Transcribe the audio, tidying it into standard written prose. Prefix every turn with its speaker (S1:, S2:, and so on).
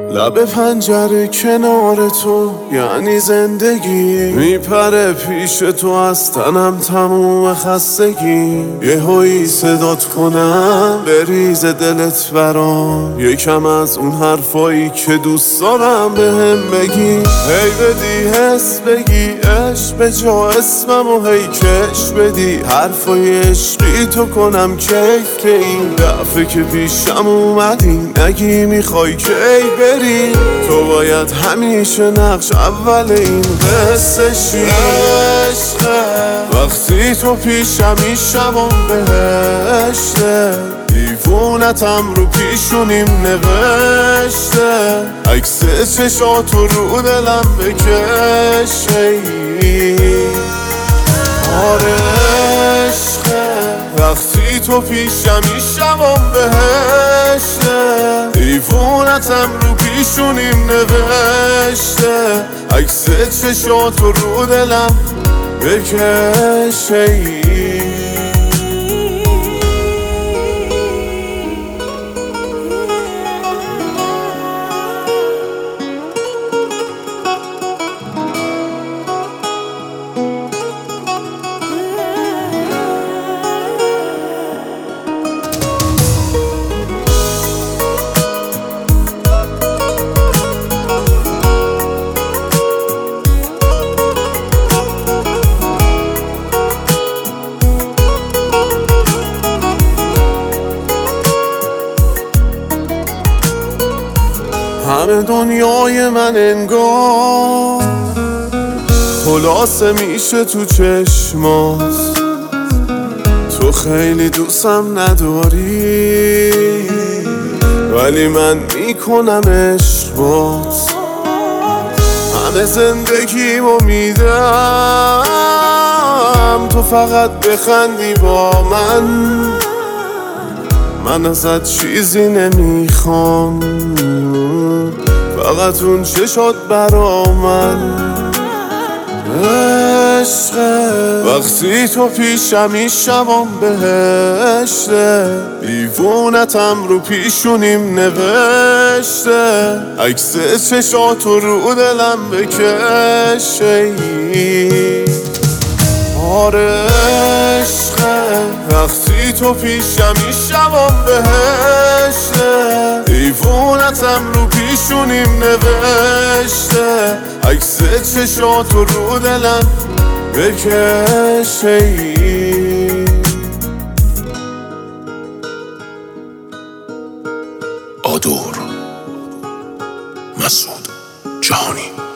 S1: لب پنجره کنار تو یعنی زندگی، میپره پیش تو از تنم تموم خستگی. یه هایی صدات کنم بریز دلت برام، یکم از اون حرفایی که دوست دارم بهم بگی. هی بدی حس بگی عشق به جا اسمم و هی کش بدی حرفای عشقی تو کنم کیف که این دفعه که پیشم اومدی نگی میخوای کی بری. تو باید همیشه نقش اول این قصه شی. عشقه وقتی تو پیشم میشم بهشته، دیوونتم رو پیشونیم نوشته، عکس چشاتو رو دلم بکشه. آره عشقه وقتی تو پیشم میشم بهشته، دیوونتم رو پیشونیم نوشته، عکس چشاتو رو دلم بکشه. همه دنیای من انگار خلاصه میشه تو چشمات، تو خیلی دوستم نداری ولی من میکنم عشق بات. همه زندگیمو میدم تو فقط بخندی با من ازت چیزی نمیخوام، فقط اون چشات برا من. عشقه وقتی تو پیشم میشم بهشته، دیوونتم رو پیشونیم نوشته، عکس چشاتو رو دلم بکشه. آره عشقه وقتی تو پیشم میشم بهشته، دیوونتم رو پیشونیم نوشته، عکس چشاتو رو دلم بکشه.
S2: آدور مسعود جهانی.